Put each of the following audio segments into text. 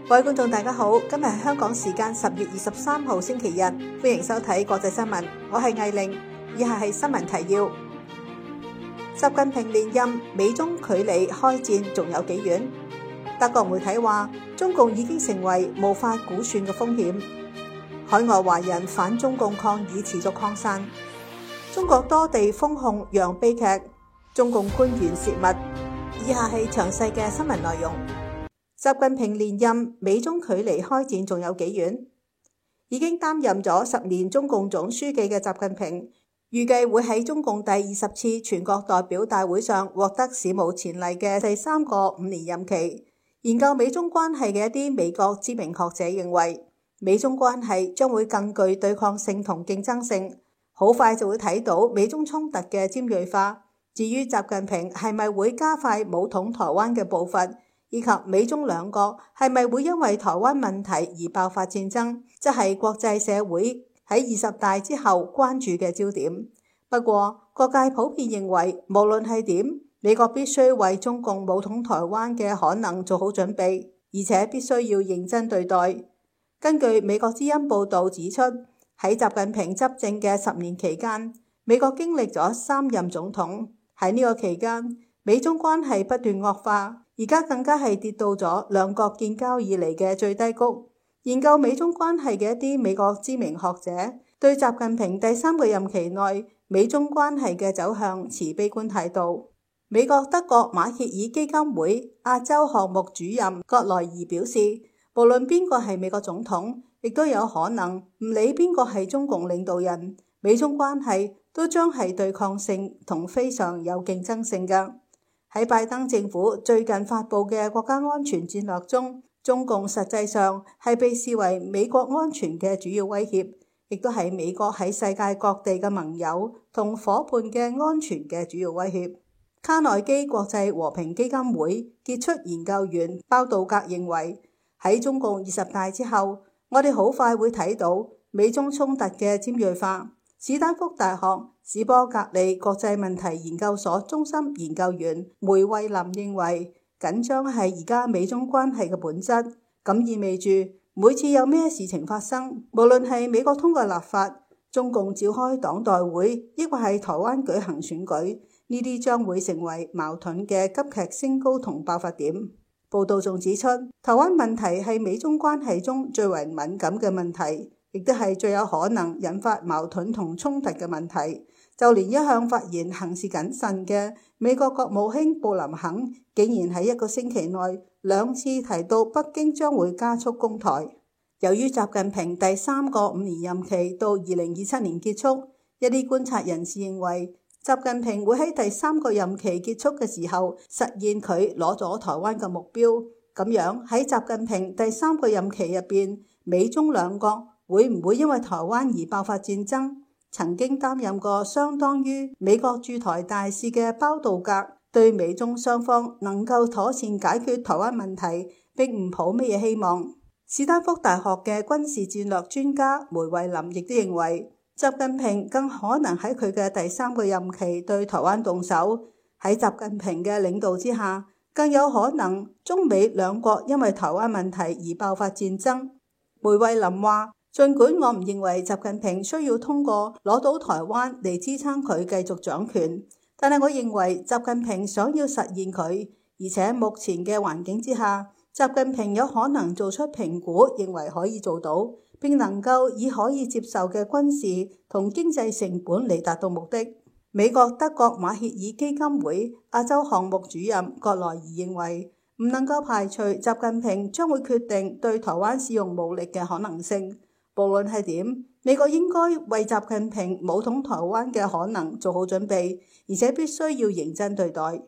各位觀眾大家好，今日係香港時間10月23號星期日，歡迎收睇國際新聞，我係藝玲，以下係新聞提要。習近平連任，美中距離開戰仲有幾遠？德國媒體話，中共已經成為無法估算嘅風險。海外華人反中共抗議持續擴散，中國多地封控釀悲劇，中共官員泄密。以下係詳細嘅新聞內容。習近平連任，美中距離開戰仲有幾遠？已經擔任咗10年中共總書記嘅習近平，預計會喺中共第20次全國代表大會上獲得史無前例嘅第3個5年任期。研究美中關係嘅一啲美國知名學者認為，美中關係將會更具對抗性同競爭性，好快就會睇到美中衝突嘅尖銳化。至於習近平係咪會加快武統台灣嘅步伐，以及美中兩國係咪會因為台灣問題而爆發戰爭，則係國際社會喺20大之後關注嘅焦點。不過，各界普遍認為，無論係點，美國必須為中共武統台灣嘅可能做好準備，而且必須要認真對待。根據美國之音報導指出，喺習近平執政嘅10年期間，美國經歷咗3任總統。喺呢個期間，美中關係不斷惡化，而家更加係跌到咗兩國建交以嚟嘅最低谷。研究美中關係嘅一啲美國知名學者對習近平第3個任期內美中關係嘅走向持悲觀態度。美國德國馬歇爾基金會亞洲項目主任葛萊儀表示，無論邊個係美國總統，亦都有可能唔理邊個係中共領導人，美中關係都將係對抗性同非常有競爭性嘅。喺拜登政府最近發布嘅國家安全戰略中，中共實際上係被視為美國安全嘅主要威脅，亦都係美國喺世界各地嘅盟友同夥伴嘅安全嘅主要威脅。卡內基國際和平基金會傑出研究員包道格認為，喺中共20大之後，我哋好快會睇到美中衝突嘅尖銳化。史丹福大學史波格利國際問題研究所中心研究員梅惠林認為，緊張係而家美中關係嘅本質，咁意味住每次有咩事情發生，無論係美國通過立法、中共召開黨代會，抑或係台灣舉行選舉，呢啲將會成為矛盾嘅急劇升高同爆發點。報道仲指出，台灣問題係美中關係中最為敏感嘅問題，亦都係最有可能引發矛盾同衝突嘅問題。就連一向發言行事謹慎嘅美國國務卿布林肯，竟然喺1個星期內2次提到北京將會加速攻台。由於習近平第3個5年任期到2027年結束，一啲觀察人士認為，習近平會喺第3個任期結束嘅時候實現佢攞咗台灣嘅目標。咁樣喺習近平第3個任期入邊，美中兩國會唔會因為台灣而爆發戰爭？曾經擔任過相當於美國駐台大使嘅包道格對美中雙方能夠妥善解決台灣問題並唔抱乜嘢希望。史丹福大學嘅軍事戰略專家梅惠林亦都認為，習近平更可能喺佢嘅第3個任期對台灣動手。喺習近平嘅領導之下，更有可能中美兩國因為台灣問題而爆發戰爭。梅惠林話，儘管我唔認為習近平需要通過攞到台灣嚟支撐佢繼續掌權，但係我認為習近平想要實現佢，而且目前嘅環境之下，習近平有可能做出評估，認為可以做到，並能夠以可以接受嘅軍事同經濟成本嚟達到目的。美國德國馬歇爾基金會亞洲項目主任葛萊儀認為，唔能夠排除習近平將會決定對台灣使用武力嘅可能性。無論係點，美國應該為習近平武統台灣嘅可能做好準備，而且必須要認真對待。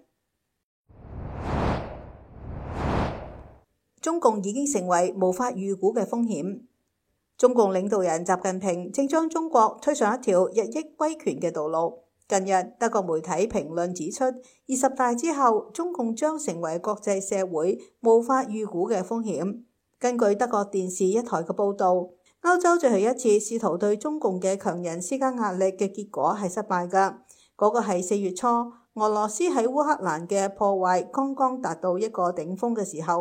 中共已經成為無法預估嘅風險。中共領導人習近平正將中國推上一條日益威權嘅道路。近日，德國媒體評論指出，20大之後，中共將成為國際社會無法預估嘅風險。根據德國電視一台嘅報導，歐洲最後一次試圖對中共嘅強人施加壓力嘅結果係失敗㗎。嗰個係4月初，俄羅斯喺烏克蘭嘅破壞剛剛達到一個頂峰嘅時候，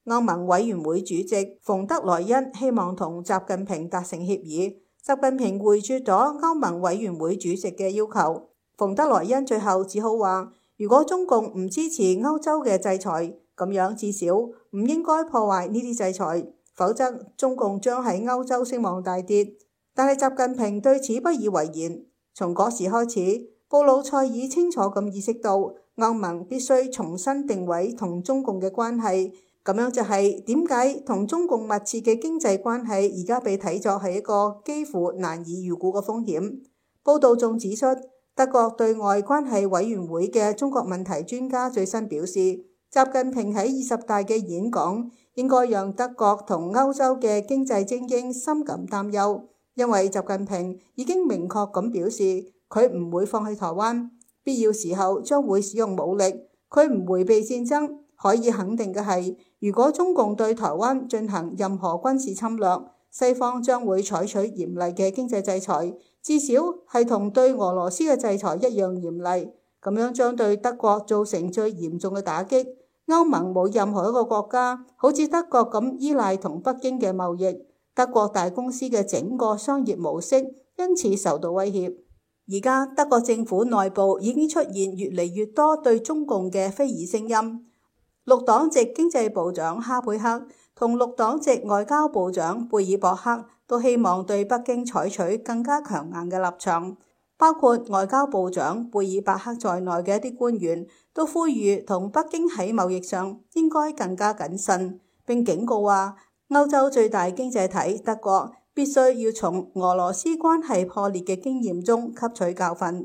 歐盟委員會主席馮德萊恩希望同習近平達成協議，習近平回絕咗歐盟委員會主席嘅要求。馮德萊恩最後只好話，如果中共唔支持歐洲嘅制裁，咁樣至少唔應該破壞呢啲制裁，否則中共將喺歐洲聲望大跌。但係習近平對此不以為然。從嗰時開始，布魯塞爾清楚咁意識到歐盟必須重新定位同中共嘅關係，咁樣就係點解同中共密切嘅經濟關係而家被睇作係一個幾乎難以預估嘅風險。報道仲指出，德國對外關係委員會嘅中國問題專家最新表示，習近平喺20大嘅演講應該讓德國同歐洲嘅經濟精英深感擔憂，因為習近平已經明確咁表示佢唔會放棄台灣，必要時候將會使用武力，佢唔迴避戰爭。可以肯定嘅係，如果中共對台灣進行任何軍事侵略，西方將會採取嚴厲嘅經濟制裁，至少係同對俄羅斯嘅制裁一樣嚴厲，咁樣將對德國造成最嚴重嘅打擊。歐盟冇任何一個國家好似德國咁依賴同北京嘅貿易，德國大公司嘅整個商業模式因此受到威脅。而家德國政府內部已經出現越嚟越多對中共嘅非議聲音。綠黨籍經濟部長哈貝克同綠黨籍外交部長貝爾博克都希望對北京採取更加強硬嘅立場，包括外交部長貝爾伯克在內嘅一啲官員都呼籲同北京喺貿易上應該更加謹慎，並警告話歐洲最大經濟體德國必須要從俄羅斯關係破裂嘅經驗中吸取教訓。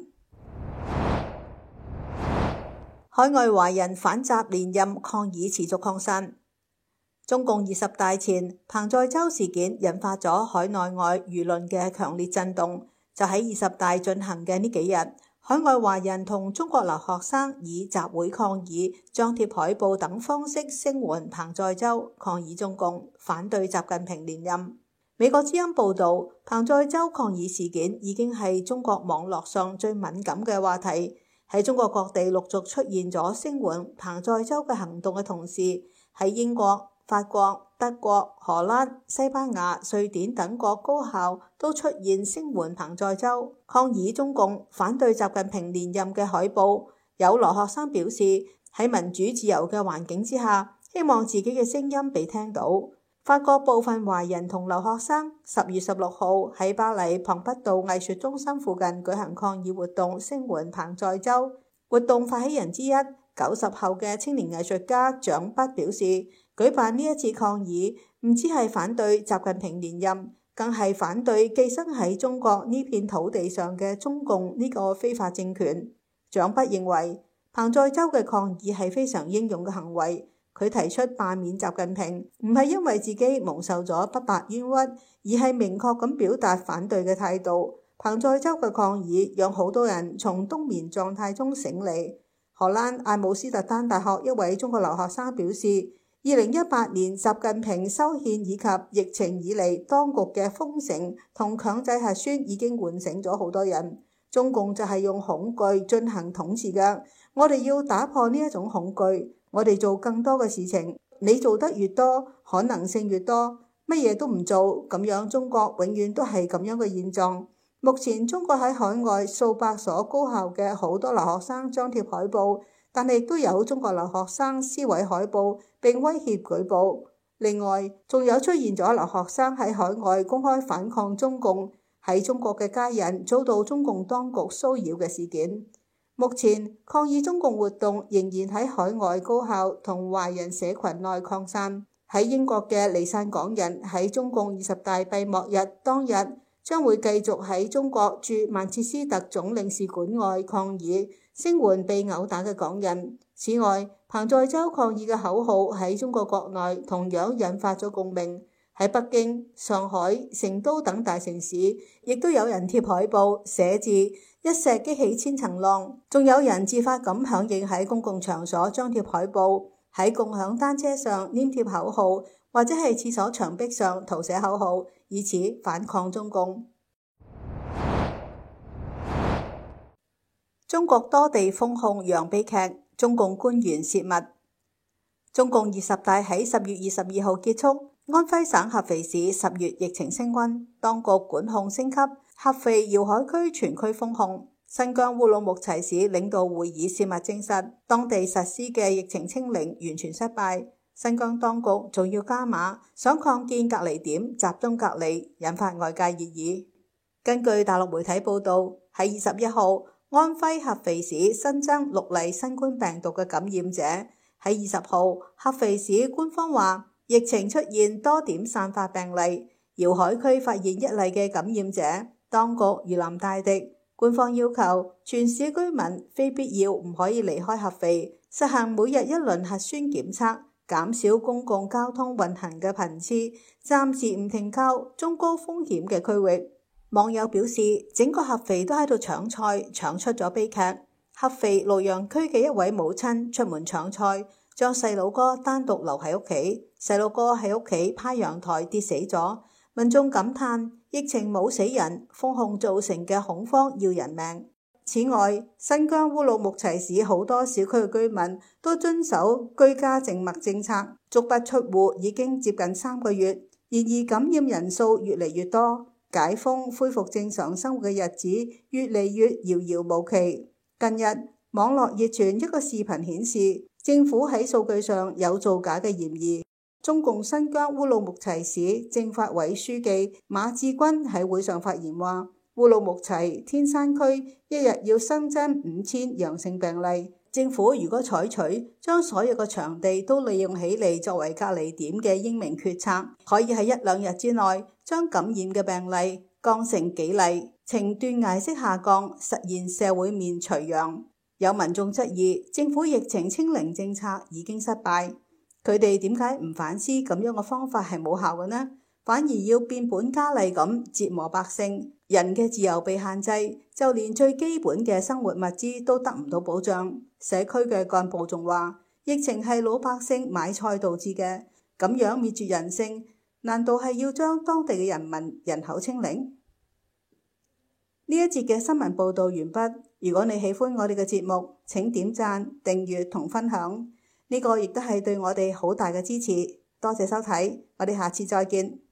海外華人反習連任抗議持續擴散。中共20大前，彭載舟事件引發咗海內外輿論嘅強烈震動。就喺20大進行嘅呢幾日，海外華人同中國留學生以集會抗議、張貼海報等方式聲援彭載舟，抗議中共，反對習近平連任。美國之音報導，彭載舟抗議事件已經係中國網絡上最敏感嘅話題。喺中國各地陸續出現咗聲援彭載舟嘅行動嘅同時，喺英國、法國、德國、荷蘭、西班牙、瑞典等國高校都出現聲援彭載舟、抗議中共、反對習近平連任嘅海報。有留學生表示，喺民主自由嘅環境之下，希望自己嘅聲音被聽到。法國部分華人同留學生10月16號喺巴黎龐畢杜藝術中心附近舉行抗議活動，聲援彭載舟。活動發起人之一90後嘅青年藝術家蔣筆表示，舉辦呢一次抗議唔只係反對習近平連任，更係反對寄生喺中國呢片土地上嘅中共呢個非法政權。蔣筆認為彭載舟嘅抗議係非常英勇嘅行為。佢提出罷免習近平，唔係因為自己蒙受咗不白冤屈，而係明確咁表達反對嘅態度。彭載舟嘅抗議讓好多人從冬眠狀態中醒嚟。荷蘭艾姆斯特丹大學一位中國留學生表示，2018年習近平修憲以及疫情以嚟當局嘅封城同強制核酸已經喚醒咗好多人。中共就係用恐懼進行統治嘅，我哋要打破呢一種恐懼。我哋做更多嘅事情，你做得越多，可能性越多。乜嘢都唔做，咁樣中國永遠都係咁樣嘅現狀。目前中國喺海外數百所高校嘅好多留學生張貼海報，但係亦都有中國留學生撕毀海報並威脅舉報。另外，仲有出現咗留學生喺海外公開反抗中共，喺中國嘅家人遭到中共當局騷擾嘅事件。目前抗議中共活動仍然喺海外高校同華人社群內擴散。喺英國嘅離散港人喺中共20大閉幕日當日將會繼續喺中國駐曼徹斯特總領事館外抗議，聲援被毆打嘅港人。此外，彭載舟抗議嘅口號喺中國國內同樣引發咗共鳴。喺北京、上海、成都等大城市，亦都有人貼海報寫字，一石激起千層浪，仲有人自發咁響應喺公共場所張貼海報，喺共享單車上黏貼口號，或者係廁所牆壁上塗寫口號，以此反抗中共。中國多地封控洋悲劇，中共官員泄密。 中共20大喺10月22號結束，安徽省合肥市10月疫情升溫，當局管控升級，合肥饒海區全區封控。新疆烏魯木齊市領導會議泄密證實，當地實施嘅疫情清零完全失敗。新疆當局仲要加碼，想擴建隔離點，集中隔離，引發外界熱議。根據大陸媒體報道，喺21號，安徽合肥市新增6例新冠病毒嘅感染者。喺20號，合肥市官方話疫情出現多點散發病例，饒海區發現1例嘅感染者，當局如臨大敵，官方要求全市居民非必要唔可以離開合肥，實行每日1輪核酸檢測，減少公共交通運行嘅頻次，暫時唔停靠中高風險嘅區域。網友表示，整個合肥都喺度搶菜，搶出咗悲劇。合肥蘆陽區嘅一位母親出門搶菜，將細佬哥單獨留喺屋企，細佬哥喺屋企趴陽台跌死咗。民眾感嘆疫情冇死人，封控造成嘅恐慌要人命。此外，新疆烏魯木齊市好多小區嘅居民都遵守居家靜默政策，足不出戶已經接近3個月。然而感染人數越嚟越多，解封恢復正常生活嘅日子越嚟越遙遙無期。近日網絡熱傳一個視頻顯示，政府喺數據上有造假嘅嫌疑。中共新疆烏魯木齊市政法委書記馬志軍喺會上發言話，烏魯木齊天山區一日要新增5000陽性病例。政府如果採取將所有嘅場地都利用起嚟作為隔離點嘅英明決策，可以喺1-2日之內將感染嘅病例降成幾例，呈斷崖式下降，實現社會面除陽。有民眾質疑政府疫情清零政策已經失敗，佢哋點解唔反思咁樣嘅方法係冇效嘅呢？反而要變本加厲咁折磨百姓，人嘅自由被限制，就連最基本嘅生活物資都得唔到保障。社區嘅幹部仲話，疫情係老百姓買菜導致嘅，咁樣滅絕人性，難道係要將當地嘅人民人口清零？呢一節嘅新聞報導完畢。如果你喜歡我哋嘅節目，請點讚、訂閱同分享，呢個亦都係對我哋好大嘅支持。多謝收睇，我哋下次再見。